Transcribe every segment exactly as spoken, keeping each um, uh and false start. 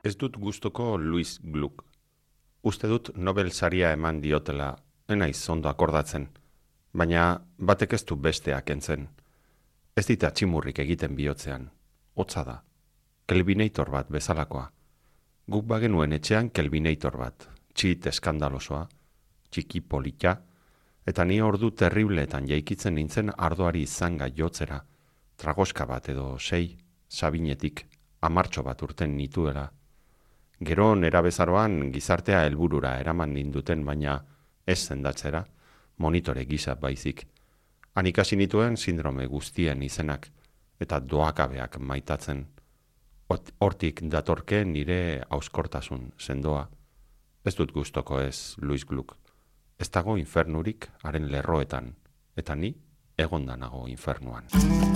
Ez dut gustoko Louis Gluck. Uste dut Nobel saria eman diotela, enaiz ondo akordatzen, baina batek ez du besteak entzen. Ez dit atximurrik egiten bihotzean, hotza da, Kelvinator bat bezalakoa. Guk bagenuen etxean Kelvinator bat, txit eskandalosoa, txiki polita, eta ni ordu terribleetan jaikitzen nintzen ardoari izanga jotzera, tragoska bat edo sei, sabinetik, amartxo bat urten nituela. Gero nera bezaroan gizartea helburura eraman ninduten, baina ez zendatzera, monitore gisa baizik. Han ikasi nituen sindrome guztien izenak, eta doakabeak maitatzen. Hortik datorke nire hauskortasun sendoa. Ez dut gustoko ez Louis Gluck. Ez dago infernurik haren lerroetan, eta ni egonda nago infernuan.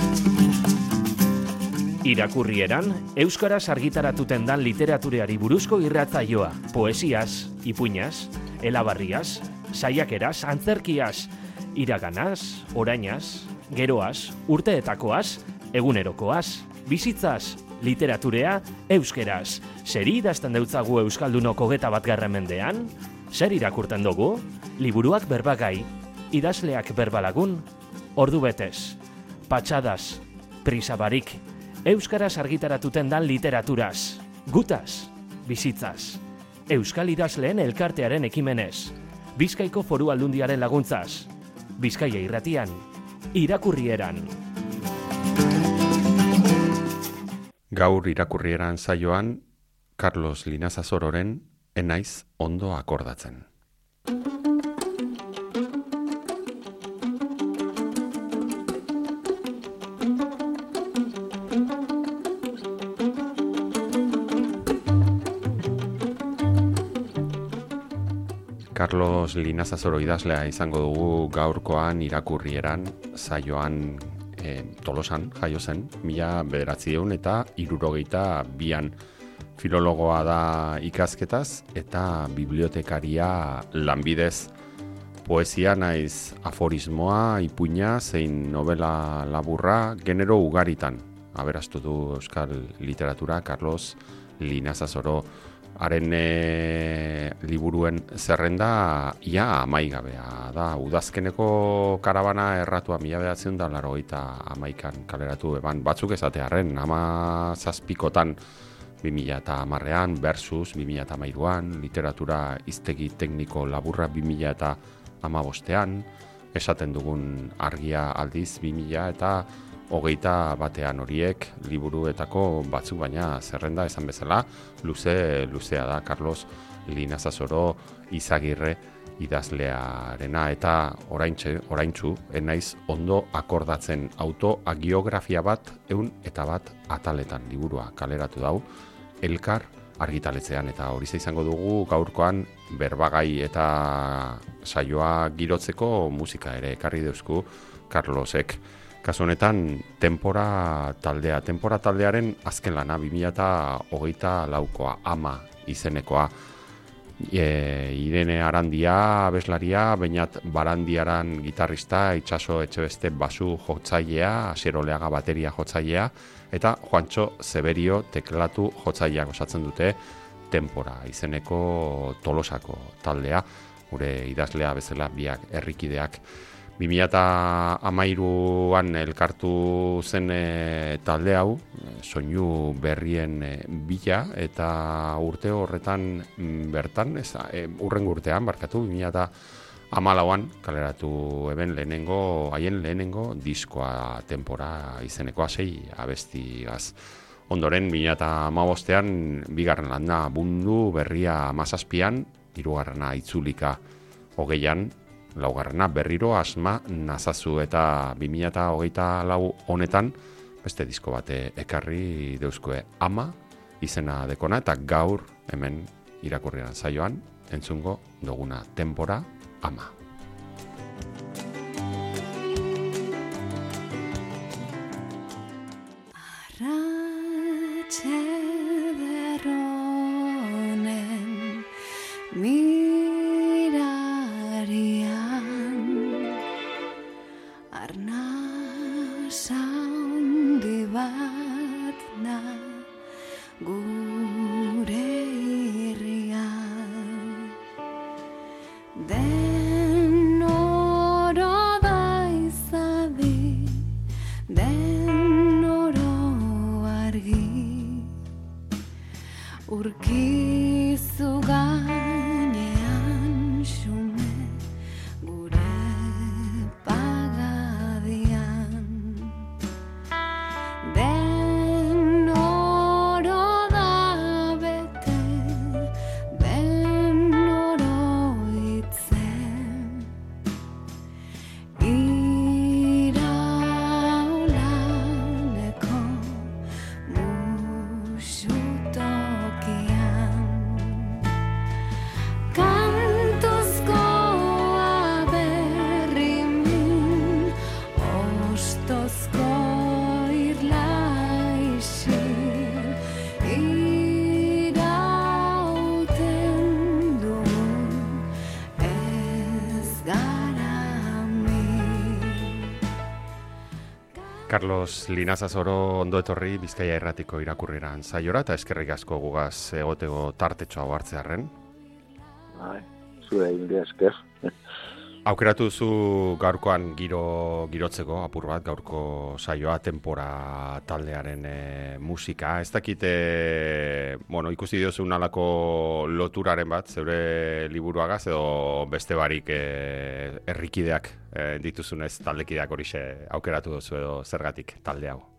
Irakurrieran, euskaraz argitaratuten dan literatureari buruzko irratzaioa, poesiaz, ipuinaz, elabarriaz, saiakeraz, antzerkiaz, iraganaz, orainaz, geroaz, urteetakoaz, egunerokoaz, bizitzaz, literaturea, euskeraz. Zer idazten deutzagu euskaldunok hogeta bat garren mendean? Zer irakurten dugu? Liburuak berbagai, idazleak berbalagun, ordu betez, patxadaz, prisabarik, euskaraz argitaratuten dan literaturaz, gutaz, bizitzaz, euskal idazleen elkartearen ekimenez, Bizkaiko Foru Aldundiaren laguntzaz, Bizkaia irratian, irakurrieran. Gaur irakurrieran saioan, Carlos Linazazororen enaiz ondo akordatzen. Carlos Linazazoro idazlea izango dugu gaurkoan irakurrieran saioan e, Tolosan jaio zen, mila bederatziehun eta hirurogeita bian. Filologoa da ikasketaz eta bibliotekaria lanbidez. Poesia naiz aforismoa, ipuina, zein novela laburra, genero ugaritan. Aberastu du euskal literatura Carlos Linazazoro. Haren e, liburuen zerrenda ia amaigabea da. Udazkeneko karabana erratua mila bederatziehun eta laurogeita hamaikan kaleratu eban. Batzuk esatearren, ama zazpikotan bi mila hamarrean, versus bi mila hamairuan, literatura hiztegi tekniko laburra bi mila hamabostean, esaten dugun argia aldiz bi mila hogeita batean. Horiek liburuetako batzuk, baina zerrenda esan bezala luze luzea da. Carlos Linazazoro izagirre idazlearena, eta oraintxe, oraintzu enaiz ondo akordatzen autoagiografia bat ehun eta bat ataletan liburua kaleratu dau Elkar argitaletzean, eta hori izango dugu gaurkoan berbagai eta saioa girotzeko musika ere ekarri deuzku Carlosek. Kasu honetan, Tempora taldea. Tempora taldearen azken lana, bi mila hogeita laukoa, ama izenekoa. E, Irene Arandia abeslaria, Beñat Barandiaran gitarrista, Itxaso Etxebeste basu jotzailea, Asier Oleaga bateria jotzailea, eta Juantxo Zeberio teklatu jotzaileak osatzen dute Tempora izeneko Tolosako taldea, gure idazlea bezala biak herrikideak. bi mila hamairuan elkartu zen e, talde hau, soinu berrien e, bila, eta urte horretan m, bertan, ez, e, urrengo urtean, barkatu, bi mila hamalauan kaleratu eben lehenengo, haien lehenengo diskoa Tempora izenekoa, sei abestigaz. Ondoren, bi mila hamabostean, bigarren landa bundu berria hamazazpian, hirugarrena itzulika hogeian, laugarrena berriro asma nazazu, eta bi mila hogeita lau honetan beste disko bate ekarri deuzkoe, ama izena dekona, eta gaur hemen irakurrieran saioan entzungo duguna Tempora, ama. Arratxederonen mirarian arnaz handi bat na gure Carlos Linazazoro ondo etorri Bizkaia Irratiko irakurrieran saiora eta eskerrik asko gugaz egotego tartetxo hau hartzearren. Bai, zure india esker. Aukeratu duzu gaurkoan giro girotzeko apur bat gaurko saioa Tenpora taldearen e, musika. Ez dakite, bueno, ikusi diozu nalako loturaren bat zeure liburuagaz edo beste barik e, herrikideak e, dituzunez taldekideak horixe aukeratu duzu edo zergatik talde hau?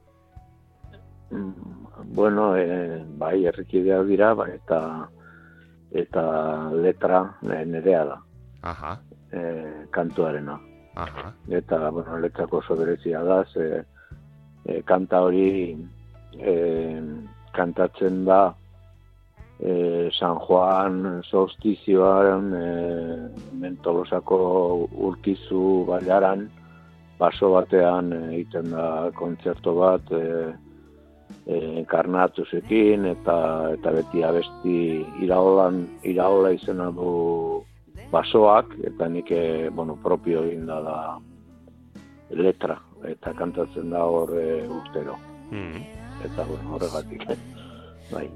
Bueno, e, bai, herrikideak dira, bai, eta eta letra nerea da. Aha. E, kantuarena. Aha. Eta, bueno, letrako oso berezia da, ze e, kanta hori e, kantatzen da e, San Juan solstizioan e, Mentolosako urkizu bailaran baso batean egiten da kontzertu bat e, e, karnatusekin eta eta beti abesti iraolan iraola izena du basoak, eta nik, bueno, propio egin da da letra, eta kantatzen da hor e, urtero. Mm. Eta, bueno, horregatik, bai.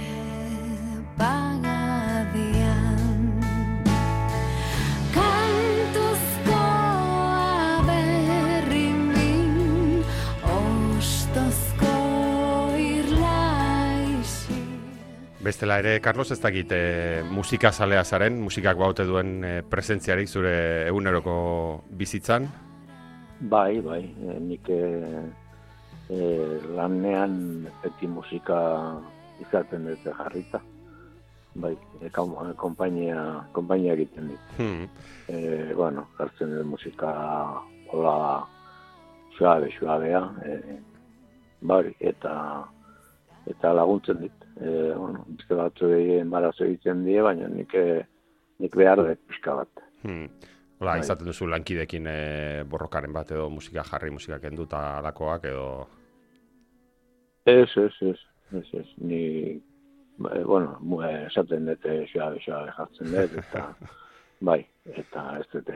Bestela ere, Carlos, ez dakit e, musika zalea zaren, musikak baute duen e, presentziarik zure eguneroko bizitzan? Bai, bai, e, nik e, e, lanean beti musika izaten dute jarrita. Bai, e, kompainia, kompainia egiten dit. Hmm. E, bueno, jartzen dut musika hola suabe, suabea, e, bai, eta, eta laguntzen dit. E, bueno, beste batzu embarazo egiten die, baina nik, nik behar dut pixka bat. Hmm. Hola, Bai. izaten duzu lankidekin e, borrokaren bat edo musika jarri, musika kendu eta alakoak edo... Ez, ez, ez, ez, ez, ni, e, bueno, mu- e, esaten dut suabe, suabe jartzen dut, eta, bai, eta ez dut,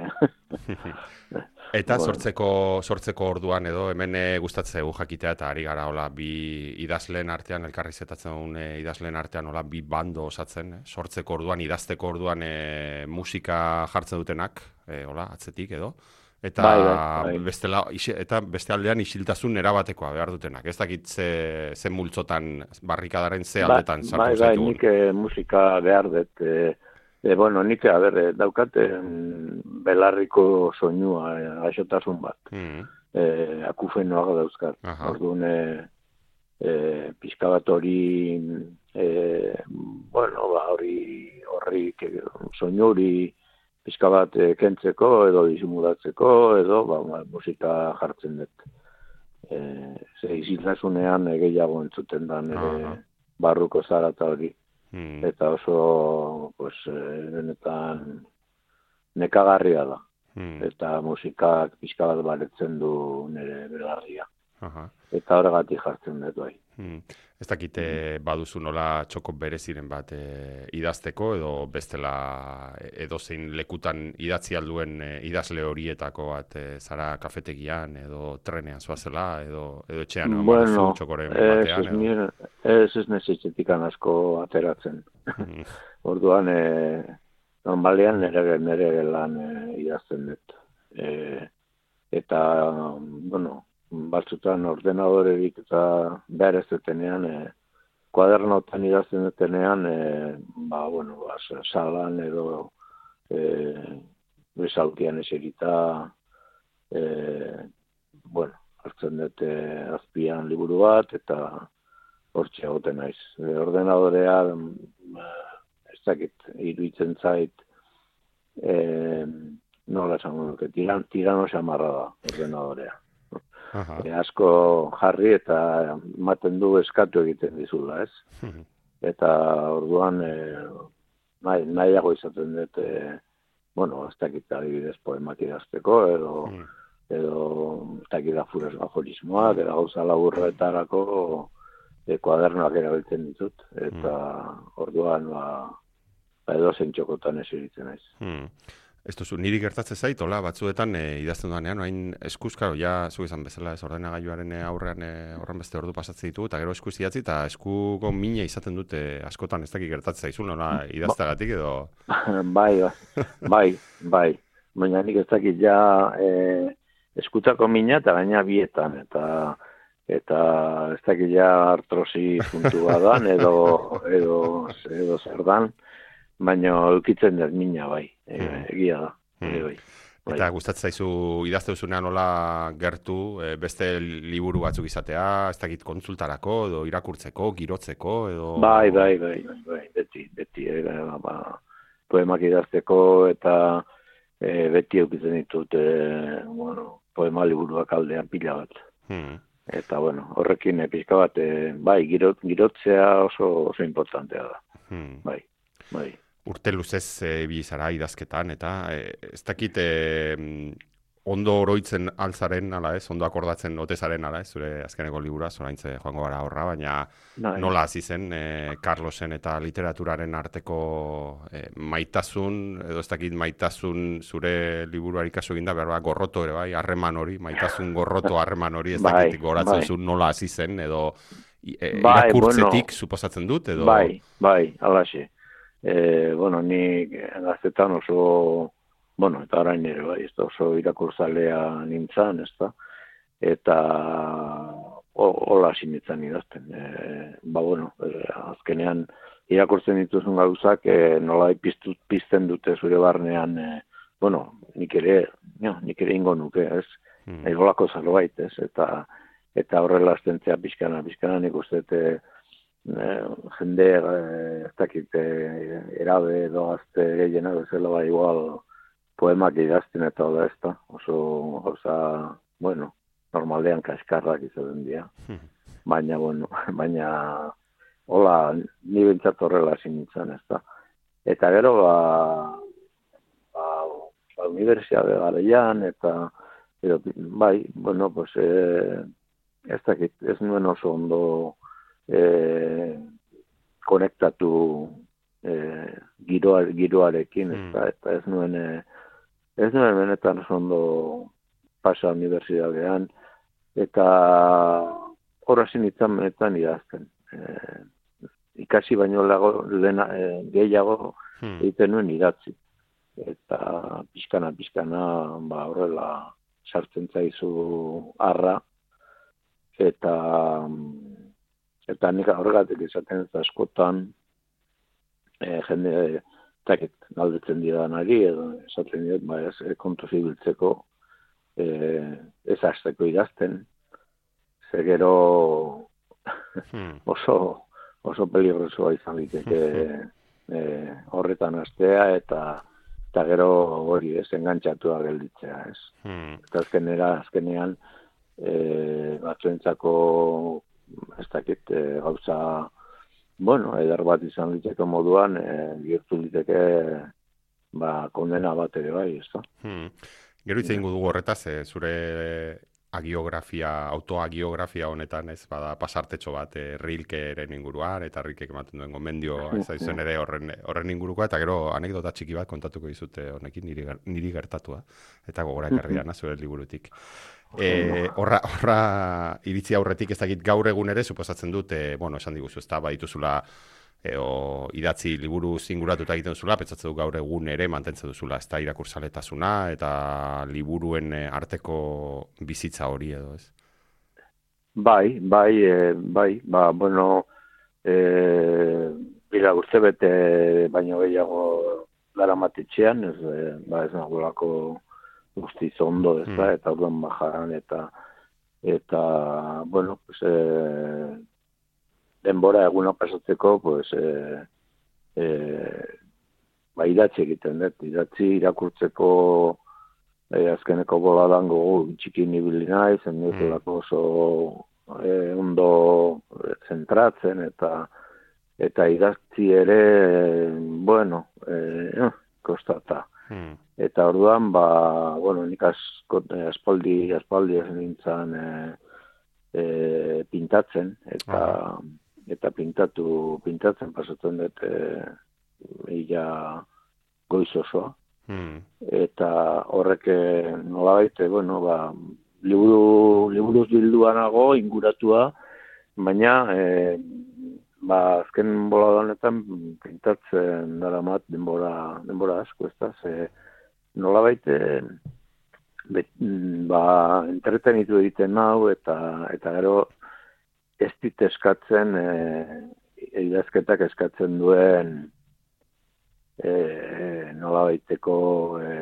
Eta Bueno. sortzeko sortzeko orduan edo hemen e, gustatzen zaigu jakitea eta ari gara hola bi idazleen artean elkarri zetatzen dugun e, idazleen artean hola bi bando osatzen, eh? Sortzeko orduan idazteko orduan e, musika jartzen dutenak, e, hola atzetik edo eta Bai, bai, bai. bestela isi- eta beste aldean isiltasun erabatekoa behar dutenak. Ez dakit ze ze multzotan barrikadaren ze aldetan sartu bai, bai, zaitugun. nik e, musika behar dut, e, e, bueno, nik, a ber, e, daukate mm, belarriko soinua, e, gaixotasun bat. Mm. E, akufenoak dauzkat. Aha. Orduan, e, e, pixka bat hori, e, bueno, ba, hori, horri, ke- soinu hori pixka bat e, kentzeko, edo disimulatzeko, edo, ba, ba, musika jartzen dut. E, ze isiltasunean e, gehiago entzuten da nire Aha. barruko zarata hori. Mm. Eta oso, pues, e, benetan nekagarria da. Mm. Eta musikak pixka bat baretzen du nire belarria. Aha. Eta horregatik jartzen dut bai. Hmm. Ez dakite baduzu nola txoko bereziren bat e, idazteko edo bestela edozein lekutan idatzi alduen e, idazle horietako bat e, zara kafetegian edo trenean zoazela edo, edo etxean egon Bueno, baduzu txokoren ez batean ez, edo. nire, ez ez nezitetikan asko ateratzen. Hmm. Orduan, e, normalean nire, nire lan e, idazten dut. E, eta, bueno, batzutan ordenadorerik eta behar ez dutenean, e, kuadernotan idazten dutenean, e, ba, bueno, ba, salan edo e, bezalkian eserita, e, bueno, hartzen dute azpian liburu bat, eta hortxe egoten naiz. E, ordenadorea, ez dakit, iruditzen zait, e, nola esango nuke, tiran, tirano xamarra da ordenadorea. Aha. E, asko jarri eta ematen du eskatu egiten dizula, ez? Eta orduan e, nahi, nahiago izaten dut, e, bueno, ez dakit adibidez poemak idazteko, edo, Hmm. edo ez dakit afures aforismoak, edo gauza laburretarako e, kuadernoak erabiltzen ditut. Eta orduan, ba, ba edo zein txokotan eseritzen naiz. Hmm. Ez duzu, niri gertatzen zait, hola, batzuetan e, idazten duanean, hain eskuz, karo, ja, zu izan bezala, ez ordenagailuaren aurrean e, horren beste ordu pasatzen ditu, eta gero eskuz idatzi, eta eskuko mina izaten dute askotan, ez dakik gertatzen zaizu, nola, idazteagatik edo... bai, bai, bai, baina nik ez dakit ja e, eskutako mina eta gaina bietan, eta eta ez dakit ja artrosi puntu badan, edo, edo, edo zer dan, baina eukitzen dut mina, bai, e, egia da. Hmm. E, bai, bai. Eta gustatzen zaizu idazte duzunean nola gertu, e, beste liburu batzuk izatea, ez dakit kontsultarako, edo irakurtzeko, girotzeko, edo... Bai, bai, bai, bai, bai, beti, beti, e, ba, poemak idazteko, eta e, beti eukitzen ditut, e, bueno, poema liburuak aldean pila bat. Hmm. Eta, bueno, horrekin e, pixka bat, e, bai, girot, girotzea oso, oso importantea da. Hmm. Bai, bai. Urte luzez e, bizara idazketan, eta e, ez dakit e, ondo oroitzen altzaren, ala ez, ondo akordatzen otezaren, ala ez, zure azkeneko libura, zoraintze joango gara horra, baina Nahi. nola hasi zen e, Carlosen eta literaturaren arteko e, maitasun, edo ez dakit maitasun zure liburuari kasu eginda, behar ba, gorroto ere, bai, harreman hori, maitasun gorroto harreman hori, ez dakit bai, goratzen bai. zuen nola hasi zen, edo e, Bai, irakurtzetik bueno, suposatzen dut, edo... Bai, bai, alaxe. E, bueno, ni gaztetan oso, bueno, eta orain ere, bai, ez da oso irakurzalea nintzen, ez da, eta hola sinitzen idazten. E, ba, bueno, e, azkenean irakurtzen dituzun gauzak e, nola piztu, pizten dute zure barnean, e, bueno, nik ere, ja, nik ere ingo nuke, ez, hmm. Ebolako zerbait, ez, eta eta horrela astentzea pixkana, pixkana nik uste, e, jende, ez dakit, erabe edo azte gehiena bezala, ba, igual, poemak idazten eta hola ez da, oso, oza, bueno, normalean kaskarrak izaten dira. Hmm. Baina, bueno, baina, hola, ni bentsat horrela sinitzen ez da. Eta gero, ba, ba, ba universiade garaian, eta, edo, bai, bueno, pues, eh, ez dakit, ez nuen oso ondo, E, konektatu e, giroa, giroarekin, mm. eta, eta ez nuen e, ez nuen benetan ondo pasa universidadean, eta horra zinitzen benetan idazten. E, ikasi baino lago, lena, e, gehiago mm. egiten nuen idatzi. Eta pixkana, pixkana, ba, horrela sartzen zaizu arra, eta Eta nik horregatik izaten ez askotan e, jende takit galdetzen didanari, edo esaten diot, ba, ez, kontu zibiltzeko, e, ez hasteko idazten, ze gero hmm. oso, oso peligrosoa izan liteke e, horretan hastea, eta, eta gero hori ez engantzatua gelditzea, ez. Hmm. Eta azkenera, azkenean, e, batzuentzako ez dakit e, gauza, bueno, eder bat izan liteke moduan, e, bihurtu liteke ba, kondena bat ere bai, ez da. Hmm. Gero hitz egingo dugu horretaz, e, zure agiografia, autoagiografia honetan, ez, bada pasartetxo bat e, Rilkeren inguruan, eta Rilkek ematen duen gomendio, ez da izan ere horren, horren ingurukoa, eta gero anekdota txiki bat kontatuko dizute honekin niri, niri gertatua, eta gogora ekarriana zure liburutik. E, horra, horra iritzi aurretik ez dakit gaur egun ere, suposatzen dut, e, bueno, esan diguzu, ez da, badituzula, e, o, idatzi liburu zinguratuta egiten duzula, pentsatzen du gaur egun ere mantentzen duzula, ez da, irakurzaletasuna eta liburuen arteko bizitza hori edo, ez? Bai, bai, e, bai, ba, bueno, e, bila urte bete baino gehiago lara matitxean, ez, e, ba, ez nagolako guztiz ondo, ez da, mm. eta orduan bajaran, eta, eta, bueno, pues, e, denbora eguna pasatzeko, pues, e, e, ba, idatzi egiten dut, idatzi irakurtzeko e, azkeneko boladan gogo txikin ibili naiz, zendutelako oso e, ondo zentratzen, eta, eta idatzi ere, e, bueno, e, kostata. Hmm. Eta orduan, ba, bueno, nik asko, aspaldi, aspaldi ez nintzen e, e, pintatzen, eta, uh-huh. eta pintatu, pintatzen pasatzen dut e, illa goiz osoa. Hmm. Eta horrek nolabait, bueno, ba, liburu, liburuz bildua nago, inguratua, baina, e, ba, azken bolada honetan pintatzen daramat denbora, denbora asko, ez da, ze nolabait, bet, ba, entretenitu egiten nau, eta, eta gero ez dit eskatzen, e, idazketak eskatzen duen e, nolabaiteko e,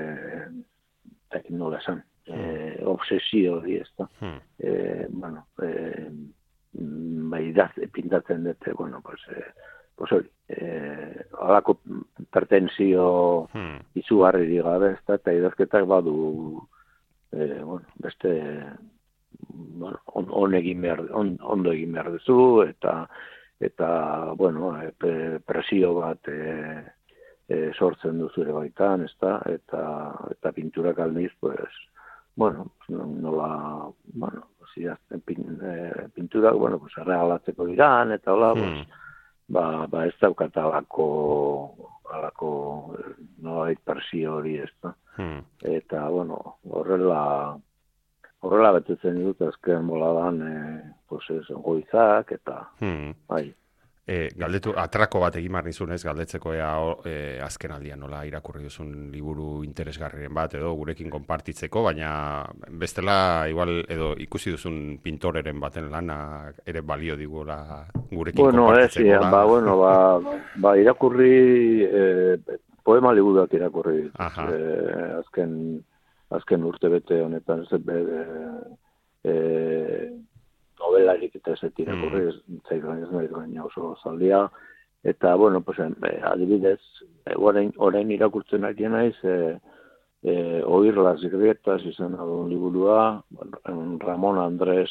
eta nola esan, e, obsesio hori ez da. Hmm. E, bueno, e, ba, idaz, pintatzen dute, bueno, pues, e, pues hori, e, alako pertensio Hmm. izugarri gabe, ez da, eta idazketak badu, e, bueno, beste, bueno, on, on egin behar, on, ondo egin behar duzu, eta, eta bueno, e, presio bat e, e, sortzen duzu ere baitan, ez da, eta, eta pinturak aldiz, pues, bueno, nola, bueno, zidazten pin, e, pinturak, bueno, pues, arregalatzeko diran, eta hola, Hmm. pues, ba, ba ez daukat alako, alako, nolabait presio hori, ez da. Hmm. Eta, bueno, horrela, horrela betetzen dut azken boladan, e, pues, ez, goizak, eta, Hmm. bai. E, galdetu, atrako bat egin behar nizunez, galdetzeko ea e, azken aldian nola irakurri duzun liburu interesgarriren bat, edo gurekin konpartitzeko, baina bestela, igual, edo ikusi duzun pintoreren baten lana ere balio digula gurekin Bueno, ez, konpartitzeko. ja, ba, bueno, ba, ba irakurri, e, poema liburuak irakurri, Aha. e, azken, azken urte bete honetan, ez, be, e, novelarik eta ez irakurri, ez zait ez nahi baina oso zaldia, eta, bueno, pues, e, adibidez, e, orain, orain irakurtzen ari naiz, e, e, Oír las grietas izan adun liburua, Ramon Andrés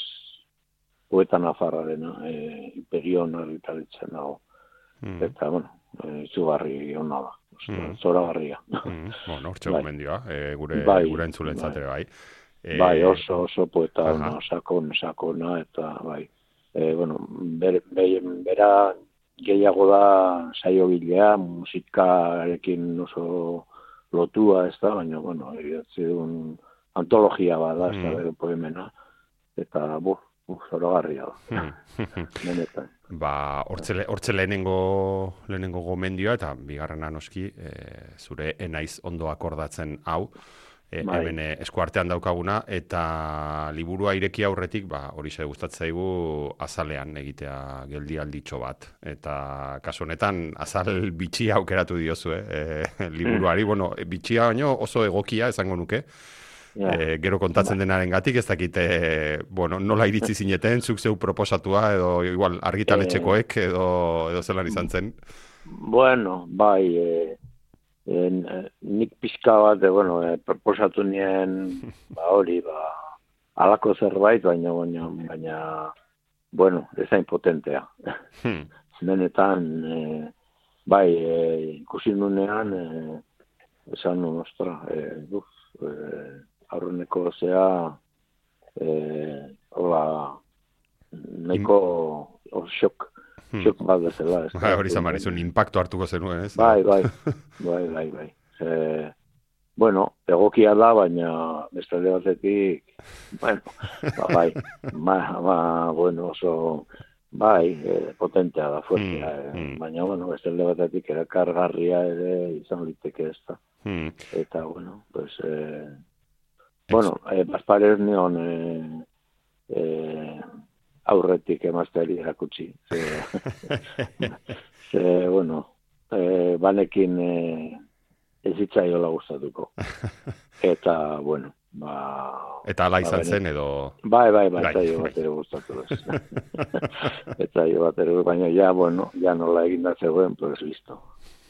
poeta nafarrarena, e, Imperion argitaritzen dago, Hmm. eta, bueno, e, izugarri hona da, Mm. zoragarria. Hmm. Bueno, hortxe Bai. gomendioa, e, gure, Bai, gure entzulentzat ere bai. E, Bai, oso, oso poeta aha. ona, sakon, sakona, eta bai. E, bueno, ber, ber, bera gehiago da saiogilea, musikarekin oso lotua ez da, baina, bueno, idatzi duen antologia bada, ez da, Mm. bere poemena, eta, buf, buf, zoragarria da, Hmm. benetan. Ba, hortze, le- hortze lehenengo, lehenengo gomendioa, eta bigarrena noski, e, zure enaiz ondo akordatzen hau, e, Bai. hemen e, eskuartean daukaguna, eta liburua ireki aurretik, ba, hori ze gustatzen zaigu azalean egitea geldialditxo bat. Eta kasu honetan, azal bitxia aukeratu diozu, eh? E, liburuari, bueno, bitxia baino oso egokia esango nuke, Ja. E, gero kontatzen denaren gatik, ez dakite, bueno, nola iritzi zineten, zuk zeu proposatua, edo igual argitaletxekoek, edo, edo zelan izan zen. Bueno, bai, e, e, nik pixka bat, e, bueno, e, proposatu nien, ba hori, ba, alako zerbait, baina, baina, baina, bueno, ezain potentea. Hmm. Benetan, e, bai, e, ikusi nunean, e, esan nun, ostra, e, uf, e, aurreneko zea, e, hola, nahiko oh, xok, Hmm. xok bat bezala. ez da. Ba, hori zamarizun, impacto hartuko zenuen, ez? Bai, bai, bai, bai, bai. E, bueno, egokia da, baina beste alde batetik, bueno, ba, bai, ba, ba, bueno, oso, bai, e, potentea da, fuertea, Hmm, e, hmm. baina, bueno, beste alde batetik erakargarria ere izan liteke ez da. Hmm. Eta, bueno, pues, eh, bueno, eh, bazparez nion eh, eh, aurretik emazteari erakutsi. Ze, ze bueno, eh, banekin eh, ez hitzaiola gustatuko. Eta, bueno, ba... Eta ala izan ba, zen, edo... Bai, bai, bai, Bai, zaio bai. bat ere gustatu ez. Eta jo bat ere, baina ja, bueno, ja nola eginda zegoen, pues listo.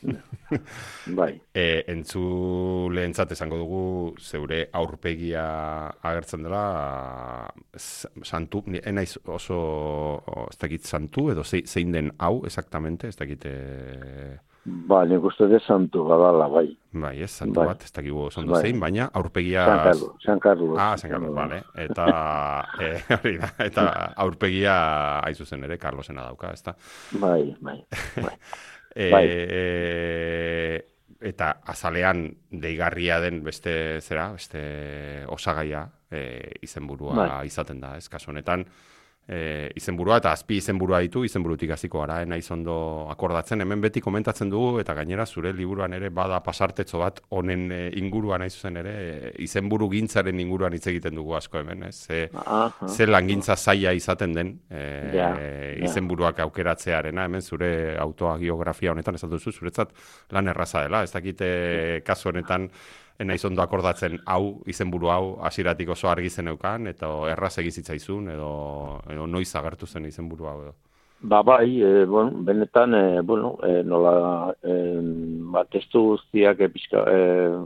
Bai. E, entzuleentzat esango dugu zeure aurpegia agertzen dela s- santu, ni- enaiz oso ez dakit santu edo ze- zein den hau exactamente, ez dakit e, Ba, nik uste de santu badala, bai. bai, ez, santu Bai. bat, ez dakigu oso ondo Bai. zein, baina aurpegia San Carlos, San Carlos. Ah, San Carlos, vale. Eta e, hori da, eta aurpegia hain zuzen ere Carlosena dauka, ezta? Bai, bai, bai. E, Bai. e, eta azalean deigarria den beste zera, beste osagaia e, izenburua bai. izaten da, ez? Kasu honetan, e, izenburua eta azpi izenburua ditu, izenburutik hasiko gara, eh? Naiz ondo akordatzen, hemen beti komentatzen dugu, eta gainera zure liburuan ere bada pasartetxo bat honen e, inguruan nahi zuzen ere, e, izenburu gintzaren inguruan hitz egiten dugu asko hemen, ez? Ze, Aha. ze langintza zaila izaten den, e, Ja, e, ja. izenburuak aukeratzearena, hemen zure autobiografia honetan esan duzu, zuretzat lan erraza dela, ez dakite kasu honetan, naiz ondo akordatzen hau, izenburu hau, hasieratik oso argi zeneukan, eta erraz egin zitzaizun, edo, edo noiz agertu zen izenburu hau edo. Ba, bai, e, bueno, benetan, e, bueno, e, nola, e, ba, testu guztiak, e, pixka, e,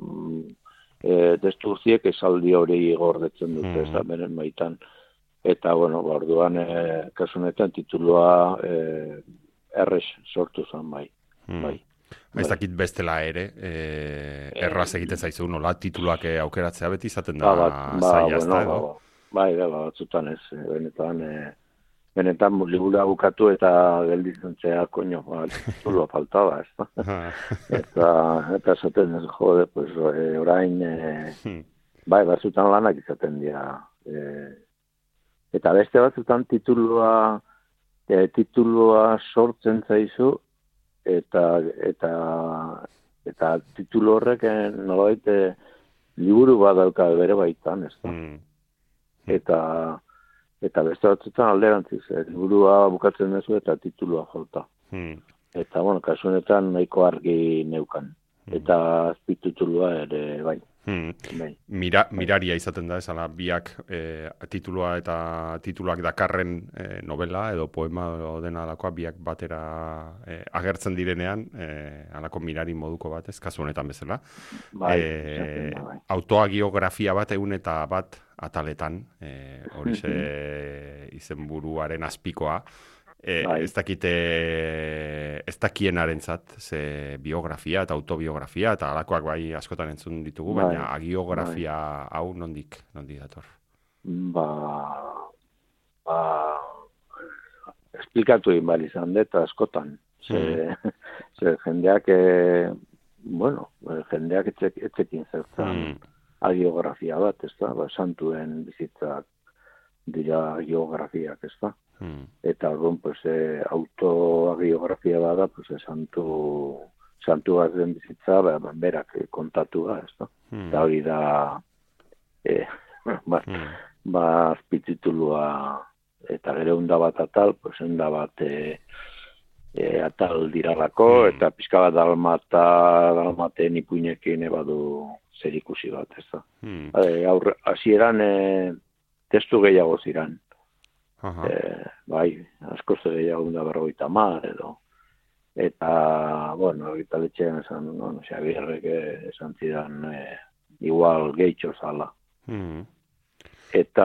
e, testu guztiek esaldi hori gordetzen dute, Mm. ez da, beren baitan. Eta, bueno, ba, orduan, e, kasu honetan titulua e, errez sortu zen, bai, Mm. bai. Ez dakit bestela ere, e, erraz egiten zaizu, nola, tituluak e, aukeratzea beti izaten da Ba, ba, ba, zaila, ez bueno, da, edo? ba, bai, ba, batzutan ez, e, benetan, e, benetan libura bukatu eta gelditzen zea, koño, ba, titulua faltaba, ez da. eta, eta esaten ez, jode, pues, e, orain, e, bai, batzutan lanak izaten dira. E, eta beste batzutan titulua, e, titulua sortzen zaizu, eta, eta, eta titulu horrek eh, nolabait eh, liburu bat dauka bere baitan, ez da. Mm. Eta, eta beste batzutan alderantziz, eh, liburua bukatzen duzu eta titulua falta. Mm. Eta, bueno, kasu honetan nahiko argi neukan. Eta azpititulua ere, bai. Hmm. bai. Mira, miraria izaten da, esala, biak e, titulua eta tituluak dakarren e, novela edo poema edo dena alakoa, biak batera e, agertzen direnean, e, alako mirari moduko bat, ez, kasu honetan bezala. Bai, e, izaten da, bai. autoagiografia bat egun eta bat ataletan, e, horixe izenburuaren azpikoa, E, Bai. ez dakite ez dakienarentzat ze biografia eta autobiografia eta alakoak bai askotan entzun ditugu, Bai, baina agiografia hau nondik nondik dator. Ba, ba, esplikatu egin bali izan dut askotan. Ze, ze jendeak, e, bueno, jendeak etzek, etzekin zertzen Mm. agiografia bat, ez da, ba, santuen bizitzak dira agiografiak, ez da. Mm. Eta orduan, pues, e, autoagiografia bada, pues, e, santu, santu bazen bizitza, ba, ba, berak kontatu da, ez da. Mm. Eta hori da, e, ba, Mm. ba, azpititulua, eta gero unda bat atal, pues, unda bat e, e, atal diralako, Mm. eta pixka bat dalmata, dalmaten ipuinekin ebadu zer ikusi bat, ez da. Mm. E, aurre, hasieran e, testu gehiago ziran. Aha. E, bai, asko ze gehiago da berrogeita hamar edo. Eta, bueno, egitaletxean esan, bueno, Xabierrek esan zidan e, igual gehitxo zala. Mm. Eta,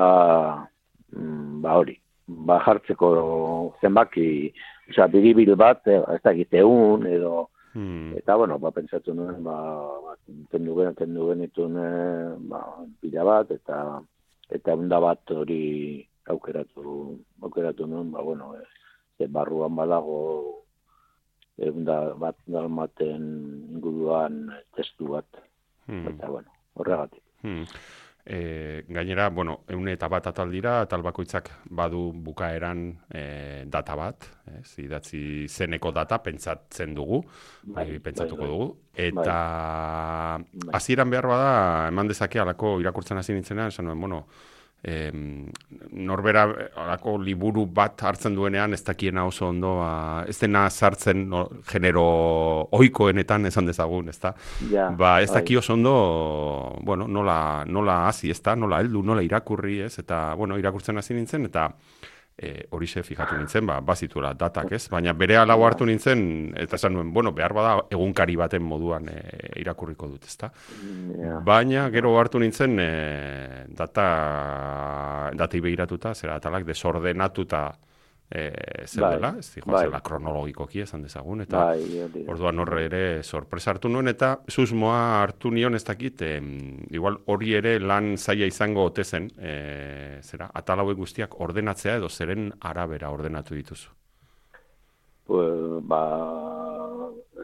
mm, ba hori, ba jartzeko zenbaki, osea, biribil bat, e, ez dakit egun edo, Mm. eta, bueno, ba, pentsatu nuen, ba, ba kendu ben, kendu benitun, e, ba, pila bat, eta, eta unda bat hori aukeratu, aukeratu nuen, ba, bueno, e, ze barruan badago, eunda bat dalmaten inguruan testu bat, Mm. eta, bueno, horregatik. Hmm. E, gainera, bueno, eun eta bat atal dira, atal bakoitzak badu bukaeran e, data bat, ez, idatzi zeneko data, pentsatzen dugu, Bai, bai, pentsatuko bai, bai. dugu, eta Bai. hasieran behar bada, eman dezake alako irakurtzen hasi nintzenean, esan nuen, bueno, em, norbera alako liburu bat hartzen duenean ez dakiena oso ondo, ba, ez dena sartzen no, genero ohikoenetan esan dezagun, ezta? Ja, Ba, ez bai. daki oso ondo, bueno, nola, nola hasi, ezta? Nola heldu, nola irakurri, ez? Eta, bueno, irakurtzen hasi nintzen, eta e, horixe fijatu nintzen, ba, bazituela datak, ez? Baina bere alau hartu nintzen, eta esan nuen, bueno, behar bada egunkari baten moduan e, irakurriko dut, ezta? Ja. Baina gero hartu nintzen e, data datei begiratuta, zera atalak desordenatuta e, zeudela, Bai, ez dijo, bai. zela kronologikoki esan dezagun, eta Bai, hori da. orduan horre ere sorpresa hartu nuen, eta susmoa hartu nion ez dakit, em, igual hori ere lan zaila izango ote zen, e, zera, atal hauek guztiak ordenatzea edo zeren arabera ordenatu dituzu. Pues, ba,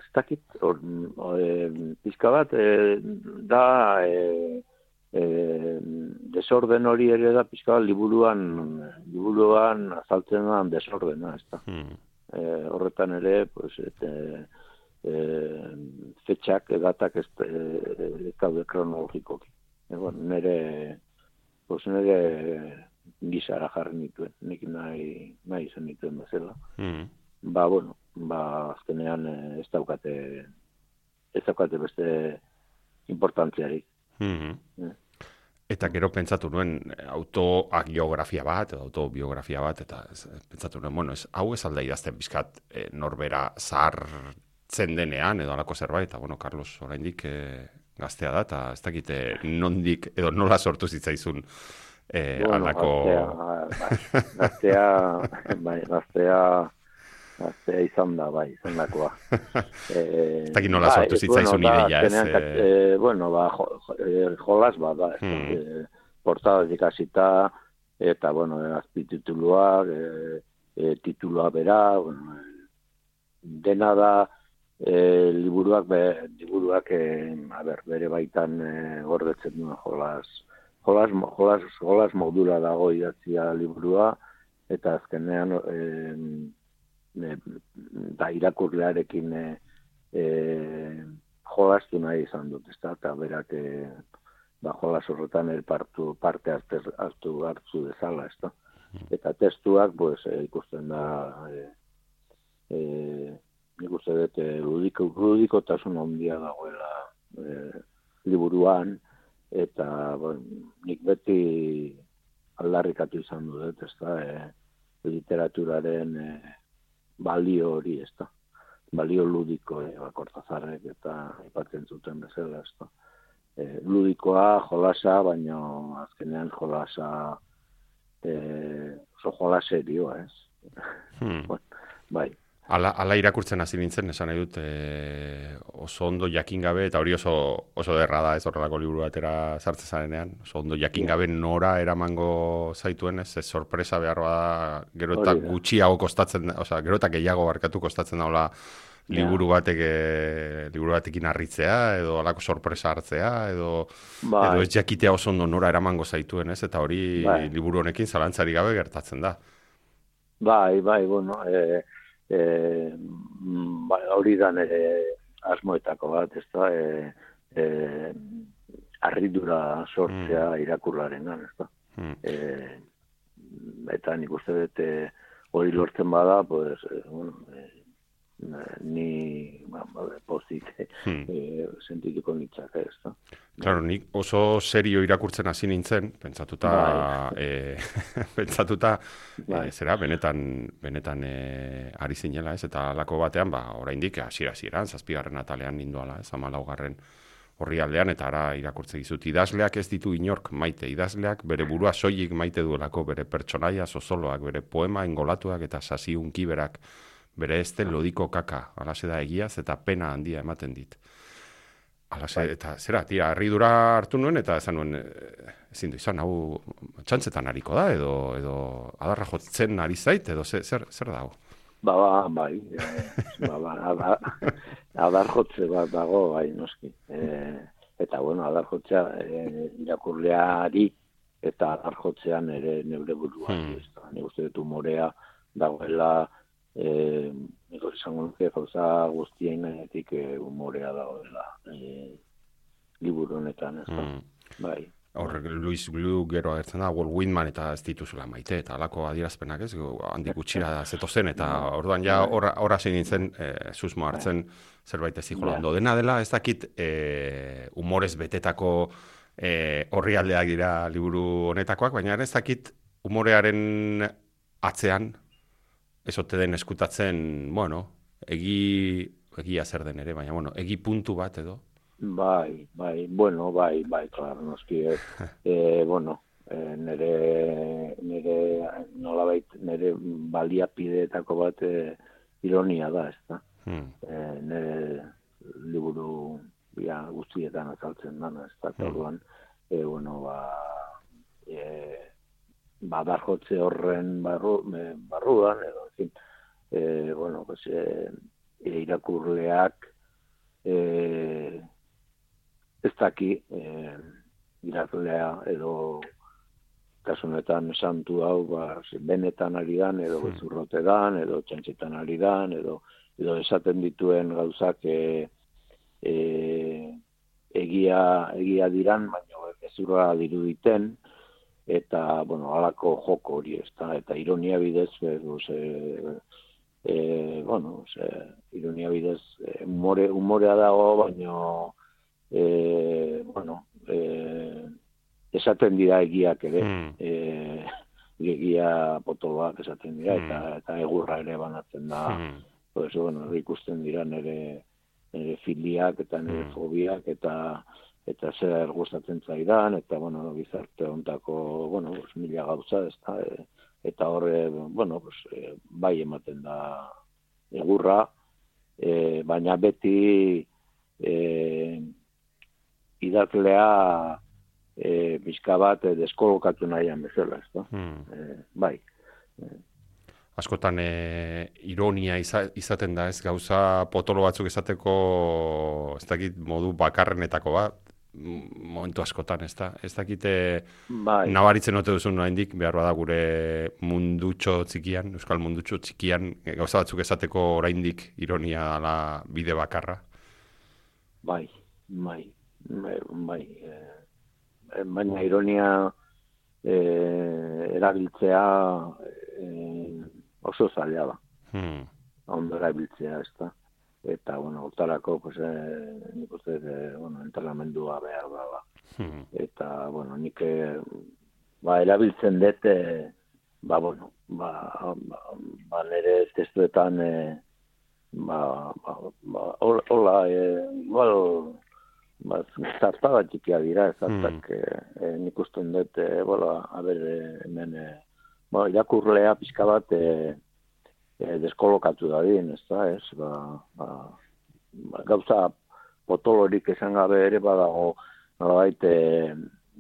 ez dakit, or, e, pizka bat, e, da, e, e, desorden hori ere da pizka bat liburuan, liburuan azaltzen da desordena, ez da. Hmm. E, horretan ere, pues, et, e, e, fetxak, datak ez e, kaude kronologikoki. E, bueno, nire, pues, nire gizara jarri nituen, nik nahi, nahi izan nituen bezala. Hmm. Ba, bueno, ba, azkenean ez daukate, ez daukate beste importantziarik. Hmm. Mm. Eta gero pentsatu nuen autobiografia bat, edo autobiografia bat, eta ez, pentsatu nuen, bueno, ez, hau ez alda idazten bizkat e, norbera zahartzen denean, edo alako zerbait, eta, bueno, Carlos, oraindik e, gaztea da, eta ez dakite nondik, edo nola sortu zitzaizun e, bueno, alako... Gaztea, bai, gaztea, bai, gaztea, gaztea izan da, bai, izan dakoa. Eh, ez dakit nola sortu zitzaizun bueno, ideia, ez? Da, E... eh, bueno, ba, jo, jo, jolas bat da, ez, Hmm. eh, portadak ikasita, eta, bueno, azpitituluak, eh, eh, titulua bera, bueno, eh, dena da, eh, liburuak, be, liburuak, eh, a ber, bere baitan eh, gordetzen duen jolas, jolas, jolas, jolas modula dago idatzia liburua, eta azkenean, eh, E, da irakurlearekin e, e, jolastu nahi izan dut, ez da, eta berak e, ba, jolas horretan partu, parte hartu, hartu, hartu dezala, ez da. Eta testuak, pues, e, ikusten da, e, e, ikusten dut, e, ludiko, ludikotasun handia dagoela e, liburuan, eta bueno, nik beti aldarrikatu izan dut, ez da, e, literaturaren e, balio hori, ez da. Balio ludiko, eh, Kortazarrek eta aipatzen zuten bezala, ez da. Eh, ludikoa, jolasa, baina azkenean jolasa eh, oso jolaserioa, ez. Hmm. Bueno, bai. Ala, ala irakurtzen hasi nintzen, esan nahi dut, e, oso ondo jakin gabe, eta hori oso, oso derra da, ez horrelako liburu batera sartzen zarenean, oso ondo jakin gabe nora eramango zaituen, ez, ez sorpresa behar bada, gero eta gutxiago kostatzen, oza, gero eta gehiago barkatu kostatzen daula liburu batek, e, liburu batekin harritzea, edo alako sorpresa hartzea, edo, bai. edo ez jakitea oso ondo nora eramango zaituen, ez, eta hori bai. liburu honekin zalantzari gabe gertatzen da. Bai, bai, bueno, e, e, ba, hori da nire asmoetako bat, ez da, e, e, arridura sortzea mm. irakurlarengan, ez da. Mm. E, eta nik uste dut hori lortzen bada, pues, e, bueno, e, ni ba, pozik hmm. e, sentituko nitzak, ez da. Claro, nik oso serio irakurtzen hasi nintzen, pentsatuta, bai. e, pentsatuta, bai. e, zera, benetan, benetan e, ari zinela, ez, eta alako batean, ba, oraindik hasiera-hasieran, zazpigarren atalean ninduala, ez, hamalaugarren horri aldean, eta ara irakurtze dizut. Idazleak ez ditu inork maite, idazleak bere burua soilik maite duelako, bere pertsonaia zozoloak, bere poema engolatuak eta sasi unkiberak, bere este lodiko kaka, alase da egiaz eta pena handia ematen dit. Alase, eta zera, tira, harridura hartu nuen, eta esan nuen, ezin du izan, hau txantzetan hariko da, edo, edo adarra jotzen ari zait, edo zer, zer, zer dago? Ba, ba, bai, e, ba, ba, adar, adar jotze bat dago, bai, noski. E, eta, bueno, adar jotzea e, irakurleari, eta adar jotzean ere neure burua. Hmm. Nik uste dut umorea dagoela, Eh, ego izango nuke gauza guztien gainetik eh, umorea dagoela eh, liburu honetan, ez da? Mm. Bai. Hor, Luis Glu gero agertzen da, Walt Whitman eta ez dituzula maite, eta alako adierazpenak, ez, handik gutxira zetozen, eta orduan ja horra zein nintzen, eh, susmo hartzen zerbait ez dikola ondo. Dena dela, ez dakit eh, humorez betetako eh, horri aldeak dira liburu honetakoak, baina ez dakit humorearen atzean, ez ote den eskutatzen, bueno, egi, egia zer den ere, baina, bueno, egi puntu bat edo? Bai, bai, bueno, bai, bai, klar, noski, eh, eh, bueno, eh, nire, nire, nolabait, nire baliapideetako bat eh, ironia da, ez da? Hmm. Eh, nire liburu ja, guztietan azaltzen dana, ez da, orduan, hmm. eh, bueno, ba, eh, badar jotze horren barru, barruan, edo, en fin, e, bueno, pues, e, irakurleak e, ez daki e, idazlea edo kasunetan santu hau ba, benetan ari dan, edo hmm. bezurrote dan, edo txantxetan ari dan, edo, edo esaten dituen gauzak e, e, egia, egia diran, baina bezurra diruditen, eta, bueno, halako joko hori ez da, eta ironia bidez, pues, e, e, bueno, e, ironia bidez, e, umore, umorea dago, baina, e, bueno, e, esaten dira egiak ere, mm. e, egia potoloak esaten dira, mm. eta, eta egurra ere banatzen da, mm. pues, bueno, ikusten dira nire, nire filiak eta nire mm. fobiak, eta eta zer gustatzen zaidan, eta, bueno, gizarte ontako, bueno, pues, mila gauza, ez da, e, eta horre, bueno, pues, e, bai ematen da egurra, e, baina beti e, idazlea E, bizka bat e, deskolokatu nahian bezala, ez da? Hmm. E, bai. E. Askotan e, ironia iza, izaten da, ez? Gauza potolo batzuk esateko, ez dakit modu bakarrenetako bat, momentu askotan, ez da? Ez dakite bai. Nabaritzen ote duzun oraindik behar bada gure mundutxo txikian, euskal mundutxo txikian, gauza batzuk esateko oraindik ironia dela bide bakarra? Bai, bai, bai, bai, e... baina ironia e, erabiltzea e, oso zaila da. Hmm. Ondo erabiltzea, ez da. Eta, bueno, hortarako, pues, e, nik uste, e, bueno, entrenamendua behar da. Ba. Hmm. Eta, bueno, nik ba, erabiltzen dut, e, ba, bueno, ba, ba, ba nire testuetan, e, ba, ba, ba, hola, e, igual, ba, zartada txikia dira, zartak, mm. e, nik usten dut, e, bola, haber, hemen, e, bo, irakurlea pixka bat e, e, deskolokatu da din, ez da, ez, ba, ba, ba, gauza potolorik esan gabe ere badago, nolabait, e,